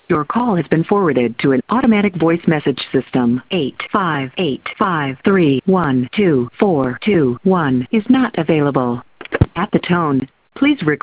Your call has been forwarded to an automatic voice message system. 85853124221 is not available. At the tone, please record.